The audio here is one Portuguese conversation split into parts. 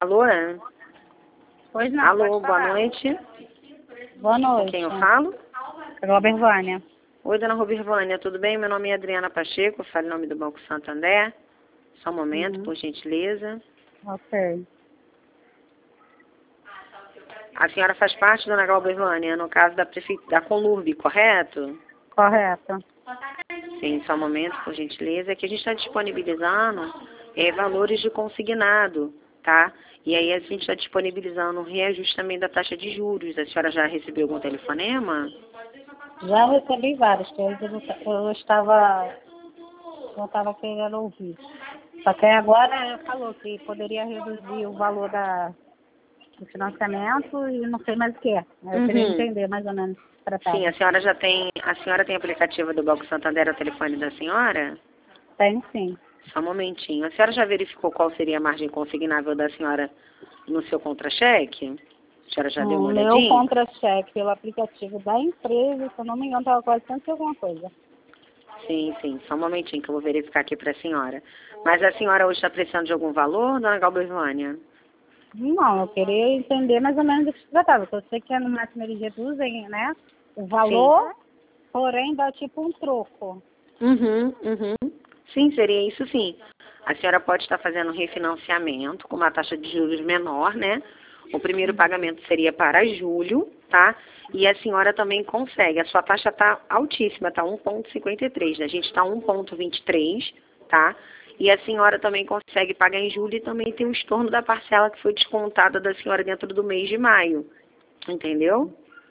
Alô? Pois não. Alô, boa noite. Boa noite. Com quem eu falo? Robervânia. Oi, dona Robervânia, tudo bem? Meu nome é Adriana Pacheco, eu falo em nome do Banco Santander. Só um momento, por gentileza. Ok. A senhora faz parte, dona Robervânia, no caso da Conlurb, correto? Correto. Sim, só um momento, por gentileza. É que a gente está disponibilizando valores de consignado, tá? E aí a gente está disponibilizando um reajuste também da taxa de juros. A senhora já recebeu algum telefonema? Já recebi vários, que eu estava querendo ouvir. Só que agora falou que poderia reduzir o valor do financiamento e não sei mais o que é. Eu queria entender mais ou menos o que se tratava. Sim, a senhora tem aplicativo do Banco Santander, o telefone da senhora? Tem sim. Só um momentinho. A senhora já verificou qual seria a margem consignável da senhora no seu contra-cheque? A senhora já deu uma O meu olhadinha? contra-cheque pelo aplicativo da empresa, se eu não me engano, estava quase 100 e alguma coisa. Sim, sim. Só um momentinho que eu vou verificar aqui para a senhora. Mas a senhora hoje está precisando de algum valor, dona Galbervânia? Não, eu queria entender mais ou menos do que se tratava. Porque eu sei que no máximo eles reduzem, né? O valor, porém dá tipo um troco. Sim, seria isso sim. A senhora pode estar fazendo um refinanciamento com uma taxa de juros menor, né? O primeiro pagamento seria para julho, tá? E a senhora também consegue. A sua taxa está altíssima, tá 1,53. A gente está 1,23, tá? E a senhora também consegue pagar em julho e também tem o estorno da parcela que foi descontada da senhora dentro do mês de maio. Entendeu?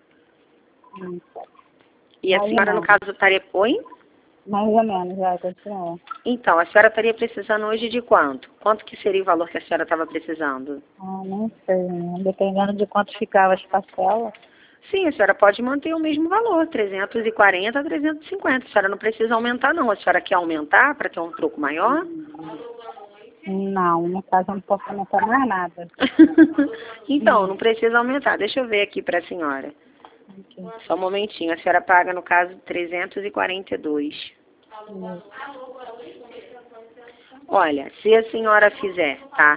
E a senhora, no caso, estaria... Oi? Mais ou menos, já, continua. Então, a senhora estaria precisando hoje de quanto? Quanto que seria o valor que a senhora estava precisando? Não sei, né? Dependendo de quanto ficava as parcelas. Sim, a senhora pode manter o mesmo valor, 340 a 350. A senhora não precisa aumentar, não. A senhora quer aumentar para ter um troco maior? Não, no caso eu não posso aumentar mais nada. Então, não precisa aumentar. Deixa eu ver aqui para a senhora. Só um momentinho. A senhora paga, no caso, 342. Olha, se a senhora fizer, tá?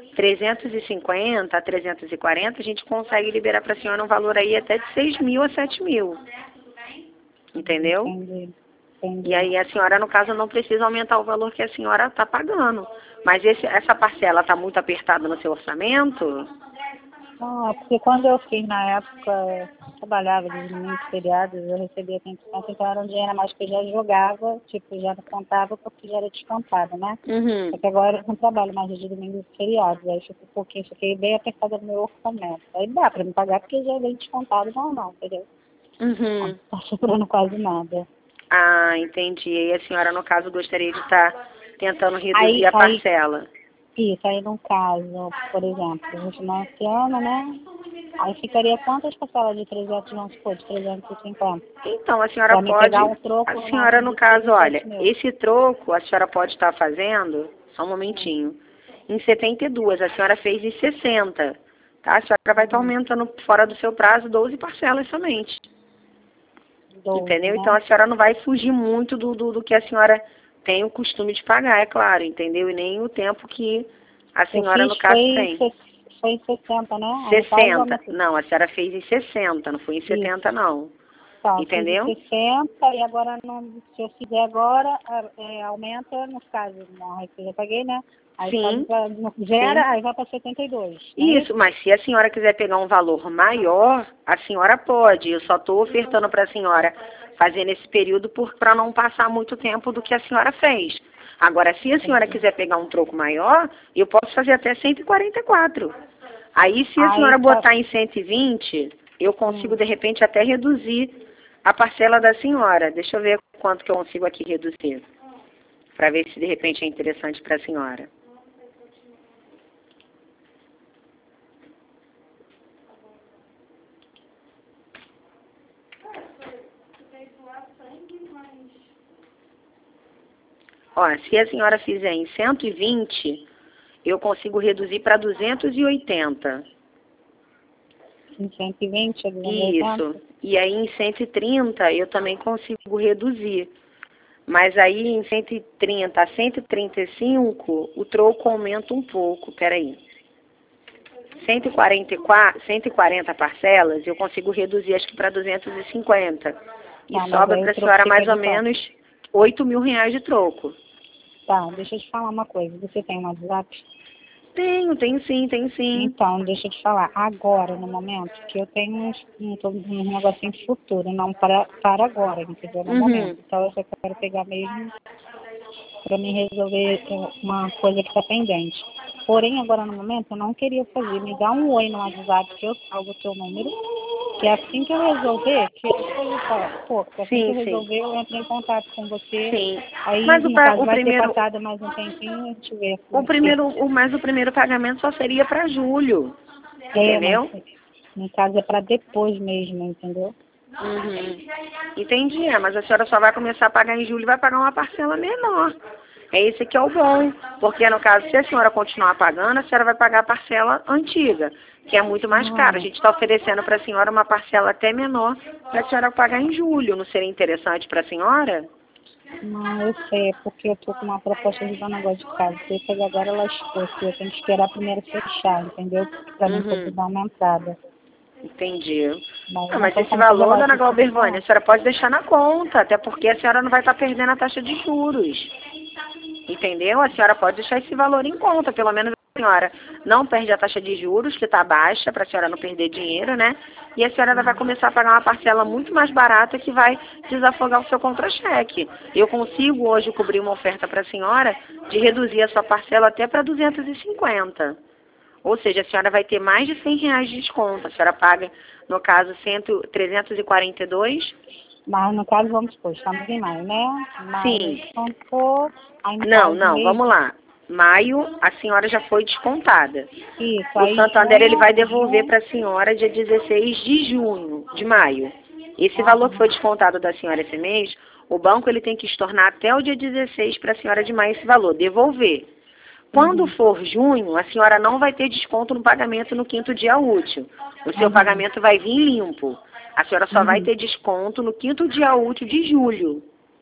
350 a 340, a gente consegue liberar para a senhora um valor aí até de 6 mil a 7 mil. Entendeu? Entendi. E aí a senhora, no caso, não precisa aumentar o valor que a senhora está pagando. Mas essa parcela está muito apertada no seu orçamento? Porque quando eu fiz na época, eu trabalhava de muitos feriados, eu recebia 100%, então era um dinheiro a mais que eu já jogava, tipo, já não contava porque já era descontado, né? Só que agora eu não trabalho mais de domingo e feriados, aí fica um pouquinho, fiquei bem apertada no meu orçamento. Aí dá para me pagar porque já vem descontado normal, entendeu? Não tá sobrando quase nada. Ah, entendi. E a senhora, no caso, gostaria de estar tentando reduzir a parcela. Isso, aí no caso, por exemplo, a gente não ano, né? Aí ficaria quantas parcelas de 300, vamos supor, de 350? Então, a senhora me pode... pegar um troco A senhora, no de caso, 6 a 7 olha, mil. esse troco a senhora pode estar fazendo, só um momentinho, em 72. A senhora fez em 60, tá? A senhora vai estar aumentando fora do seu prazo 12 parcelas somente. 12, Entendeu? né? Então, a senhora não vai fugir muito do que a senhora tem o costume de pagar, é claro, entendeu? E nem o tempo que a senhora, no caso, tem. Foi em 60, né? 60. Não, a senhora fez em 60, não foi em 70, não. Então, Entendeu? fiz em 60 e agora, se eu fizer agora, aumenta, no caso, não, aí que eu já paguei, né? Aí Sim. Zera, aí vai para 72. Isso, mas se a senhora quiser pegar um valor maior, a senhora pode. Eu só estou ofertando para a senhora fazer nesse período para não passar muito tempo do que a senhora fez. Agora, se a senhora quiser pegar um troco maior, eu posso fazer até 144. Aí, se a senhora botar em 120, eu consigo, de repente, até reduzir a parcela da senhora. Deixa eu ver quanto que eu consigo aqui reduzir, para ver se, de repente, é interessante para a senhora. Ó, se a senhora fizer em 120, eu consigo reduzir para 280. Em 120, Isso. E aí em 130 eu também consigo reduzir. Mas aí em 130 a 135, o troco aumenta um pouco. Peraí. 140 parcelas, eu consigo reduzir acho que para 250. E Tá, mas sobra aí para o a troco senhora fica mais ou de quanto? menos R$ 8.000 de troco. Tá, deixa eu te falar uma coisa. Você tem um WhatsApp? Tenho sim, tenho sim. Então, deixa eu te falar. Agora, no momento, que eu tenho um negocinho de futuro, não para agora, entendeu? No momento. Então, eu só quero pegar mesmo para me resolver uma coisa que está pendente. Porém, agora no momento, eu não queria fazer. Me dá um oi no WhatsApp que eu salvo o teu número, que assim que eu resolver, que eu falar, pô, que assim que eu Sim, sim, resolver, eu entro em contato com você. sim. Aí, Mas no caso, o vai ter primeiro, passado mais um tempinho e a gente vê. o primeiro pagamento só seria para julho, Mas entendeu? no caso é para depois mesmo, entendeu? Uhum. Entendi, mas a senhora só vai começar a pagar em julho e vai pagar uma parcela menor. É esse que é o bom, porque no caso, se a senhora continuar pagando, a senhora vai pagar a parcela antiga, que é muito mais cara. A Não, gente está oferecendo para a senhora uma parcela até menor para a senhora pagar em julho. Não seria interessante para a senhora? não, eu sei, é porque eu tô com uma proposta de dar um negócio de casa. Porque agora ela estou, eu tenho que esperar primeiro fechar, entendeu? Para mim poder Uhum. dar uma entrada. Entendi. Mas Ah, não mas tem esse como fazer valor, lá, dona tem que Glaubervânia, continuar. a senhora pode deixar na conta, até porque a senhora não vai estar perdendo a taxa de juros. Entendeu? A senhora pode deixar esse valor em conta, pelo menos a senhora não perde a taxa de juros, que está baixa, para a senhora não perder dinheiro, né? E a senhora vai começar a pagar uma parcela muito mais barata que vai desafogar o seu contra-cheque. Eu consigo hoje cobrir uma oferta para a senhora de reduzir a sua parcela até para 250. Ou seja, a senhora vai ter mais de R$ 100 de desconto. A senhora paga, no caso, 342. Mas no caso, vamos supor, estamos em maio, né? Maio Sim. descontou, aí no Não, caso, não, mês vamos de lá. Maio, a senhora já foi descontada. isso, O aí Santander ele junho, vai devolver junho, para a senhora dia 16 de junho, de maio. Esse valor que aham, foi descontado da senhora esse mês, o banco ele tem que estornar até o dia 16 para a senhora de maio esse valor, devolver. Quando for junho, a senhora não vai ter desconto no pagamento no quinto dia útil. O seu aham, pagamento vai vir limpo. A senhora só vai uhum, ter desconto no quinto dia útil de julho,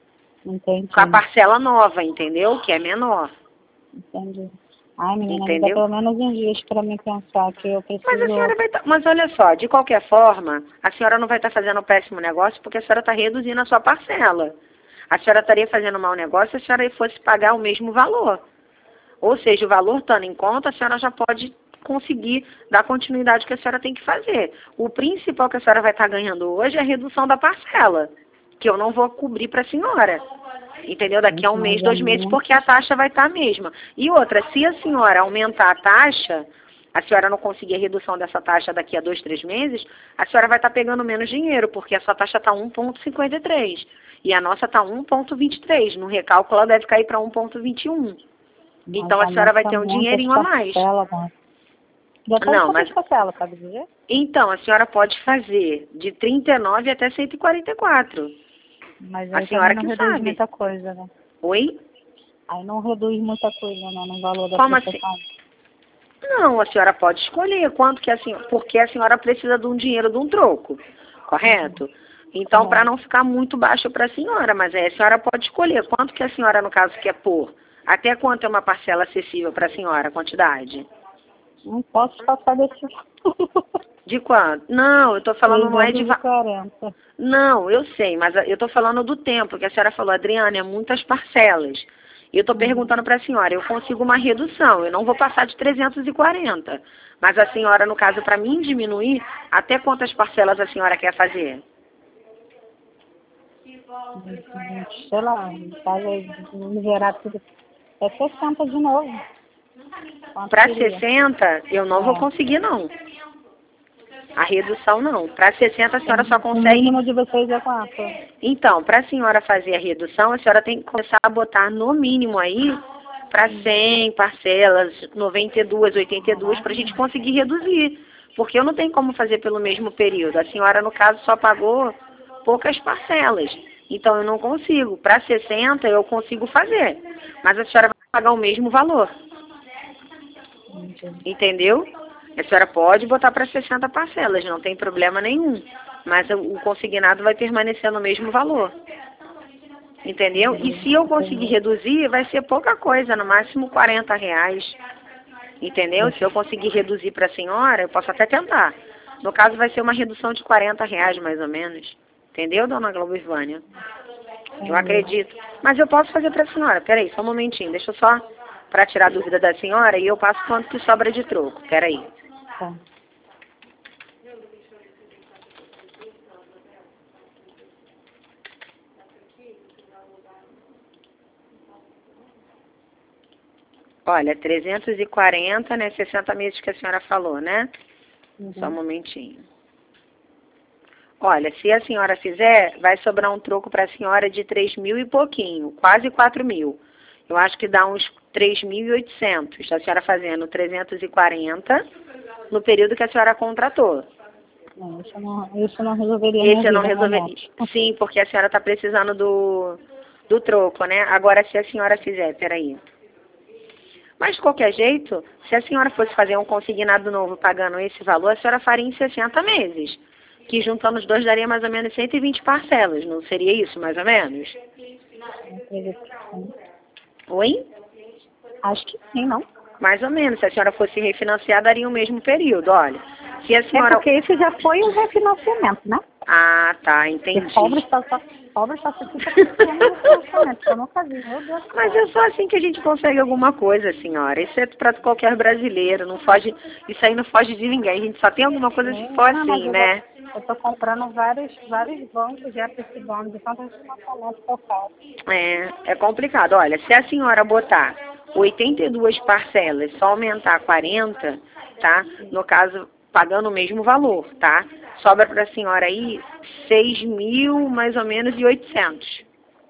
com a entendi. parcela nova, entendeu? Que é menor, Entendi. Ai, menina, me dá entendeu? pelo menos uns dias para me pensar que eu Mas a preciso. senhora vai mas olha só, de qualquer forma, a senhora não vai estar fazendo um péssimo negócio porque a senhora está reduzindo a sua parcela. A senhora estaria fazendo um mau negócio se a senhora fosse pagar o mesmo valor. Ou seja, o valor estando em conta, a senhora já pode conseguir dar continuidade que a senhora tem que fazer. O principal que a senhora vai estar ganhando hoje é a redução da parcela, que eu não vou cobrir para a senhora. Entendeu? Daqui a um Gente, mês, mas é 2 meses, muito. porque a taxa vai estar a mesma. E outra, se a senhora aumentar a taxa, a senhora não conseguir a redução dessa taxa daqui a 2, 3 meses, a senhora vai estar pegando menos dinheiro, porque a sua taxa está 1,53 e a nossa está 1,23. No recálculo, ela deve cair para 1,21. Mas Então, a senhora vai aumenta ter um muito as dinheirinho a mais. parcelas, né? Depende de Não, quantas mas... parcelas, sabe dizer? Então, a senhora pode fazer de 39 até 144. Mas A aí também senhora não que reduz sabe. muita coisa, né? Oi? Aí não reduz muita coisa, né? No valor da Como assim? prestação. Não, a senhora pode escolher quanto que a senhora, porque a senhora precisa de um dinheiro de um troco, correto? Então, para Correto. não ficar muito baixo para a senhora, mas aí a senhora pode escolher quanto que a senhora, no caso, quer pôr. Até quanto é uma parcela acessível para a senhora, a quantidade? Não posso passar desse De quanto? Não, eu estou falando não é de... 340. Não, eu sei, mas eu estou falando do tempo, que a senhora falou, Adriana, é muitas parcelas. E eu estou Uhum. perguntando para a senhora, eu consigo uma redução, eu não vou passar de 340. Mas a senhora, no caso, para mim diminuir, até quantas parcelas a senhora quer fazer? Sei lá, faz liberar tudo. É 60 de novo. Quanto Para seria? 60, eu não vou É. conseguir, não. A redução, não. Para 60, a senhora só O consegue... mínimo de vocês é quanto? Então, para a senhora fazer a redução, a senhora tem que começar a botar no mínimo aí para 100 parcelas, 92, 82, para a gente conseguir reduzir. Porque eu não tenho como fazer pelo mesmo período. A senhora, no caso, só pagou poucas parcelas. Então, eu não consigo. Para 60, eu consigo fazer. Mas a senhora vai pagar o mesmo valor. Entendi. Entendeu? A senhora pode botar para 60 parcelas, não tem problema nenhum. Mas o consignado vai permanecer no mesmo valor. Entendeu? E se eu conseguir Entendi. reduzir, vai ser pouca coisa, no máximo R$ 40. Entendeu? Se eu conseguir reduzir para a senhora, eu posso até tentar. No caso, vai ser uma redução de R$ 40 mais ou menos. Entendeu, dona Glaubivânia? Eu acredito. Mas eu posso fazer para a senhora. Peraí, só um momentinho. Deixa eu só, para tirar a dúvida da senhora, e eu passo quanto que sobra de troco. Peraí. Tá. Olha, 340, né? 60 meses que a senhora falou, né? Só um momentinho. Olha, se a senhora fizer, vai sobrar um troco para a senhora de 3.000 e pouquinho, quase 4.000. Eu acho que dá uns 3.800, a senhora fazendo 340 no período que a senhora contratou. Isso não resolveria. Esse eu não resolveria. Sim, porque a senhora está precisando do troco, né? Agora, se a senhora fizer, peraí. Mas, de qualquer jeito, se a senhora fosse fazer um consignado novo pagando esse valor, a senhora faria em 60 meses. Que juntando os dois daria mais ou menos 120 parcelas. Não seria isso, mais ou menos? Oi? Acho que sim, não? Mais ou menos. Se a senhora fosse refinanciar, daria o mesmo período. Olha, se a senhora... É porque esse já foi um refinanciamento, né? Ah, tá, entendi. Pobre só se fica pequeno refinanciamento, eu nunca vi, meu Deus. Mas é só assim que a gente consegue alguma coisa, senhora. Isso é para qualquer brasileiro, não foge, isso aí não foge de ninguém. A gente só tem alguma coisa se for assim, né? Eu tô comprando vários bancos já para esse dono, de tanto refinanciamento que eu faço. É complicado. Olha, se a senhora botar 82 parcelas, só aumentar 40, tá? No caso, pagando o mesmo valor, tá? Sobra para a senhora aí 6.000, mais ou menos, e 800.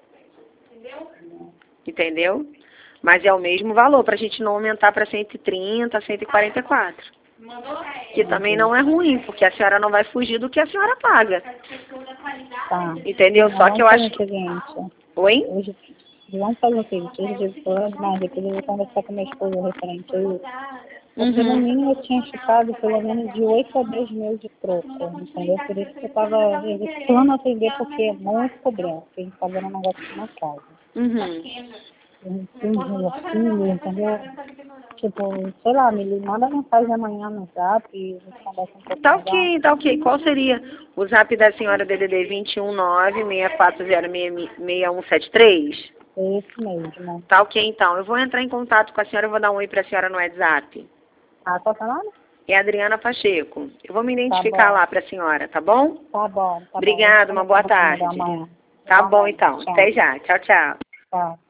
Entendeu? Mas é o mesmo valor, para a gente não aumentar para 130, 144. Que também não é ruim, porque a senhora não vai fugir do que a senhora paga. Tá. Entendeu? Só que eu acho que... Oi? Hoje, vamos fazer o seguinte, hoje depois eu vou conversar com minha esposa referente a isso. Porque no mínimo eu tinha chutado pelo menos de 8 a 10 mil de troco, entendeu? Por isso que eu estava evitando atender, porque é muito problema, porque a gente está vendo um negócio aqui na casa. Filho, entendeu? Tipo, sei lá, me manda mensagem amanhã no zap e a gente conversa um pouco. Tá ok. Qual seria o zap da senhora DDD 219-6406-6173? É esse mesmo. Tá ok, então. Eu vou entrar em contato com a senhora e vou dar um oi pra senhora no WhatsApp. Ah, qual é o nome? É Adriana Pacheco. Eu vou me identificar lá pra senhora, tá bom? Tá bom. Obrigada, uma boa tarde. Tá bom, então. Até já. Tchau, tchau. Tá.